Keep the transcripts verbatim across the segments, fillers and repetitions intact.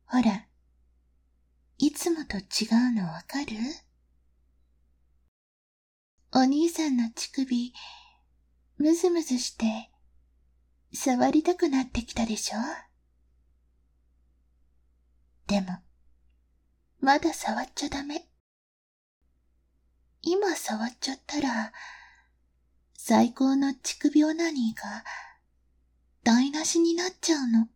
ほら、いつもと違うのわかる？お兄さんの乳首、ムズムズして、触りたくなってきたでしょ？でも、まだ触っちゃダメ。今触っちゃったら、最高の乳首オナニーが台無しになっちゃうの。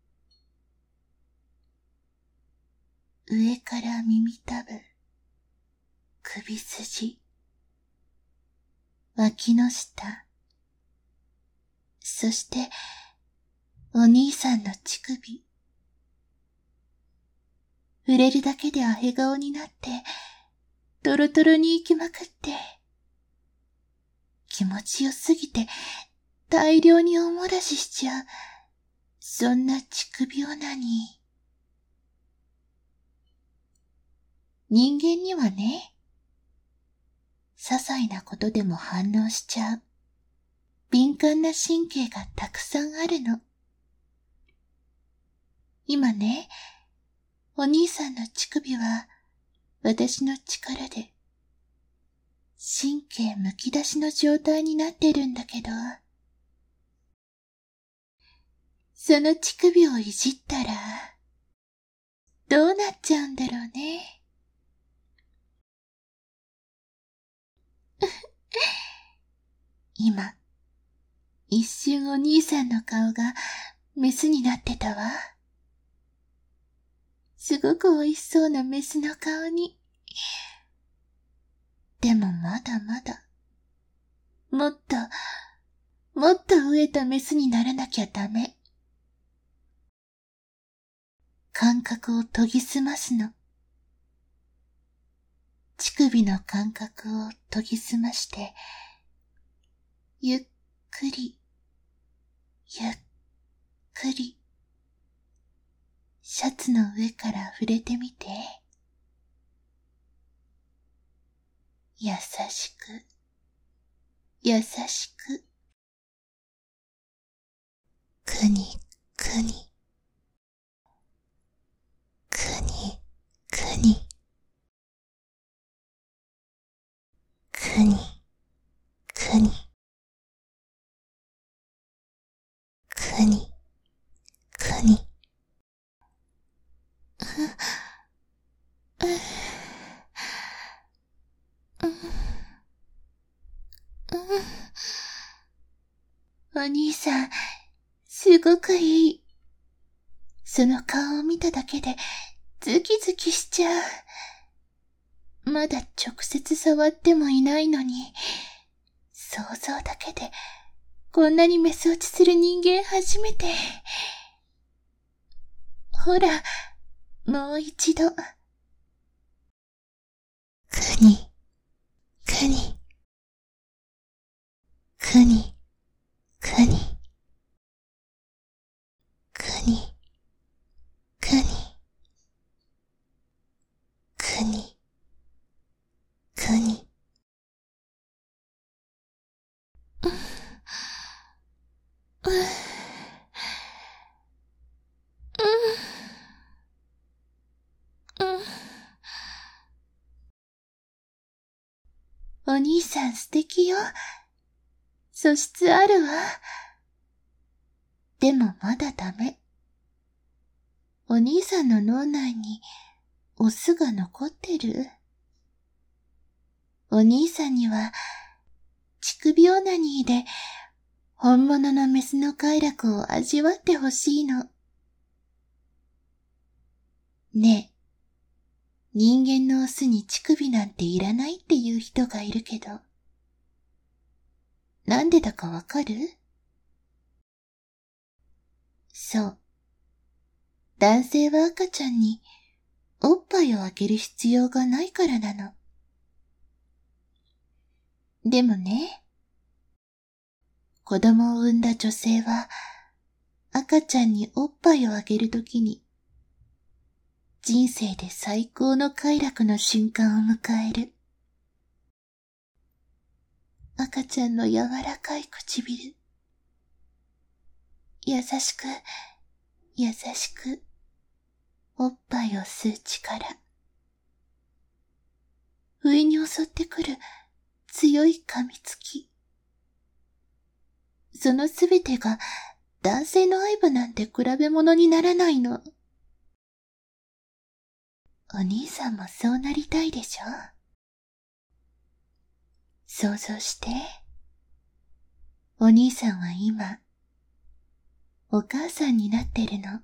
上から耳たぶ、首筋、脇の下、そしてお兄さんの乳首。触れるだけでアヘ顔になって、トロトロに行きまくって、気持ちよすぎて大量にお漏らししちゃう、そんな乳首オナニー。人間にはね、些細なことでも反応しちゃう、敏感な神経がたくさんあるの。今ね、お兄さんの乳首は、私の力で、神経むき出しの状態になってるんだけど、その乳首をいじったら、どうなっちゃうんだろうね。今、一瞬お兄さんの顔がメスになってたわ。すごく美味しそうなメスの顔に。でもまだまだ、もっと、もっと飢えたメスにならなきゃダメ。感覚を研ぎ澄ますの。乳首の感覚を研ぎ澄まして、ゆっくり、ゆっくり、シャツの上から触れてみて。優しく、優しく、くにくに、くにくに、くにくに、くにくに。お兄さん、すごくいい。その顔を見ただけでズキズキしちゃう。まだ直接触ってもいないのに、想像だけでこんなにメス落ちする人間初めて。ほら、もう一度。くに、くに、くに、くに、くに、くに、くに、くに。お兄さん素敵よ。素質あるわ。でもまだダメ。お兄さんの脳内にオスが残ってる。お兄さんには乳首オナニーで本物のメスの快楽を味わってほしいの。ねえ、人間のオスに乳首なんていらないっていう人がいるけど、なんでだかわかる？そう。男性は赤ちゃんにおっぱいをあげる必要がないからなの。でもね、子供を産んだ女性は赤ちゃんにおっぱいをあげるときに人生で最高の快楽の瞬間を迎える。赤ちゃんの柔らかい唇。優しく、優しく、 おっぱいを吸う力。不意に襲ってくる強い噛みつき。そのすべてが男性の愛撫なんて比べ物にならないの。お兄さんもそうなりたいでしょ？想像して。お兄さんは今、お母さんになってるの。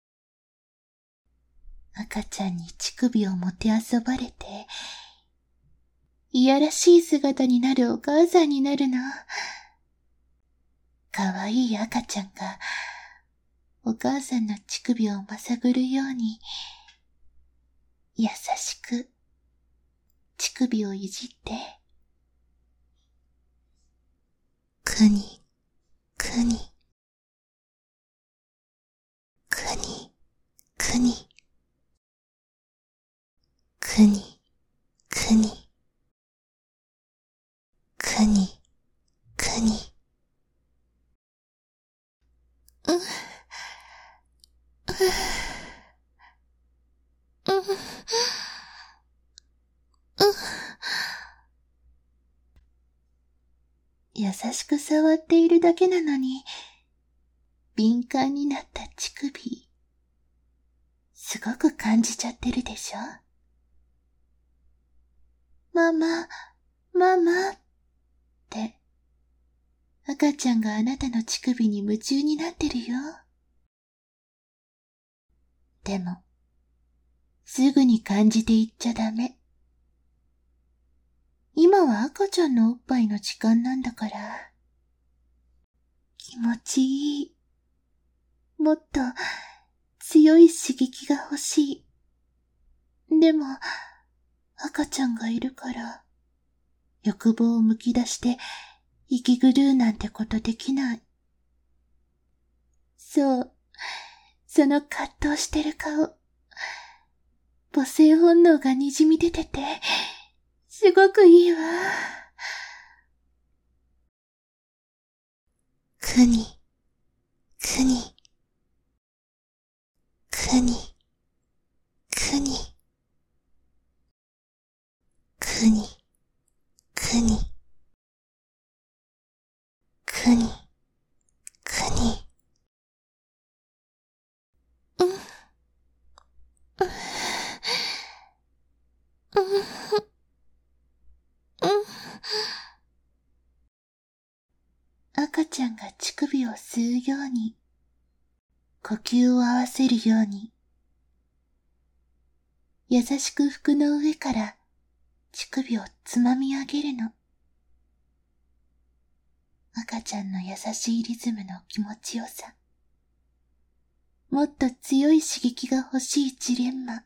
赤ちゃんに乳首をもてあそばれて、いやらしい姿になるお母さんになるの。かわいい赤ちゃんが、お母さんの乳首をまさぐるように、優しく、乳首をいじって、くに、くに、くに、くに、くに、くに、くに、くに、う、う、う、う、優しく触っているだけなのに、敏感になった乳首、すごく感じちゃってるでしょ？ママ、ママって、赤ちゃんがあなたの乳首に夢中になってるよ。でも、すぐに感じていっちゃダメ。今は赤ちゃんのおっぱいの時間なんだから。気持ちいい。もっと強い刺激が欲しい。でも、赤ちゃんがいるから、欲望をむき出して息狂うなんてことできない。そう、その葛藤してる顔。母性本能がにじみ出てて、すごくいいわ。くに、くに、くに、くに、くに、くに、くに、くに、うん、うん、うん、うん。赤ちゃんが乳首を吸うように、呼吸を合わせるように、優しく服の上から乳首をつまみ上げるの。赤ちゃんの優しいリズムの気持ちよさ。もっと強い刺激が欲しいジレンマ。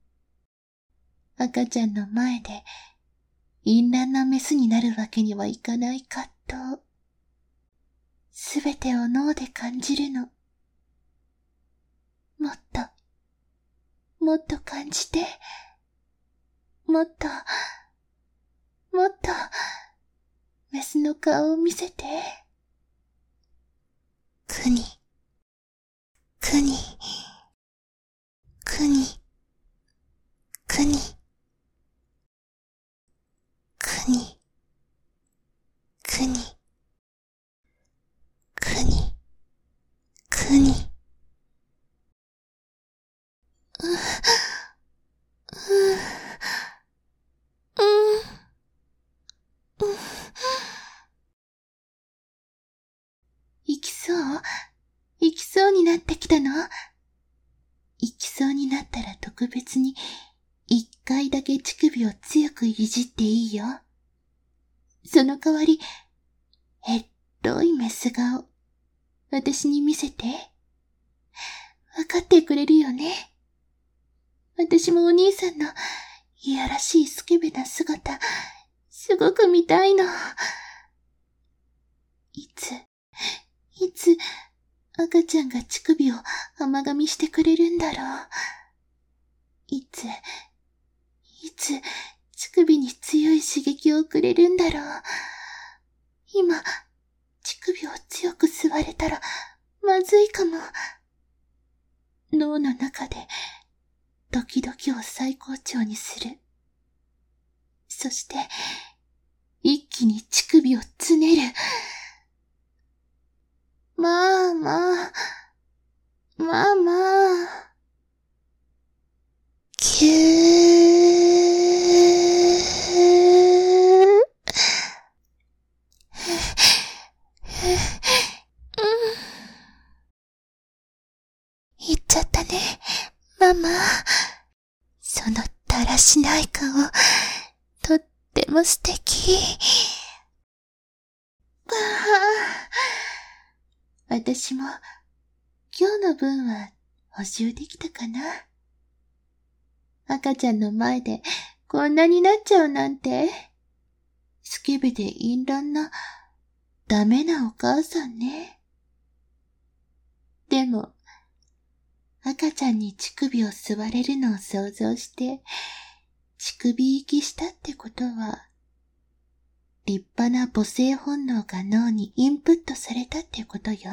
赤ちゃんの前で淫乱なメスになるわけにはいかない葛藤。すべてを脳で感じるの。もっと、もっと感じて。もっと、もっと、メスの顔を見せて。くに、くに、くに、くに、くに、くに、くに、くに、う、う、うん、うん。行きそう？行きそうになってきたの？行きそうになったら特別に一回だけ乳首を強くいじっていいよ。その代わり、へっろいメス顔、私に見せて。わかってくれるよね。私もお兄さんのいやらしいスケベな姿、すごく見たいの。いつ、いつ、赤ちゃんが乳首を甘噛みしてくれるんだろう。いつ、いつ、乳首に強い刺激をくれるんだろう。今、乳首を強く吸われたら、まずいかも。脳の中で、 ドキドキを最高潮にする。そして、一気に乳首をつねる。まあまあ、まあまあ。キュー。言っちゃったね、ママ。そのだらしない顔、とっても素敵。ばあ、私も今日の分は補充できたかな。赤ちゃんの前でこんなになっちゃうなんて。スケベで淫乱なダメなお母さんね。でも、赤ちゃんに乳首を吸われるのを想像して、乳首息したってことは、立派な母性本能が脳にインプットされたってことよ。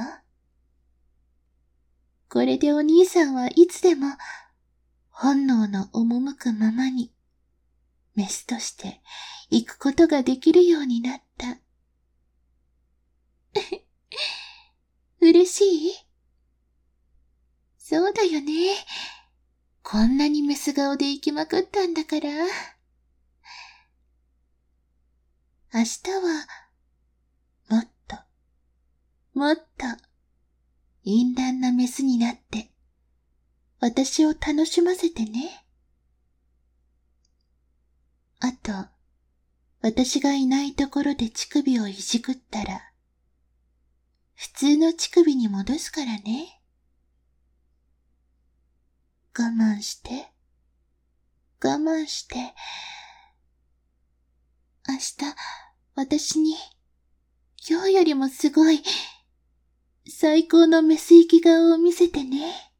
これでお兄さんはいつでも、本能の赴くままに、メスとして行くことができるようになった。嬉しい？そうだよね。こんなにメス顔で生きまくったんだから。明日は、もっと、もっと、淫乱なメスになって、私を楽しませてね。あと、私がいないところで乳首をいじくったら、普通の乳首に戻すからね。我慢して、我慢して、明日、私に、今日よりもすごい、最高のメス行き顔を見せてね。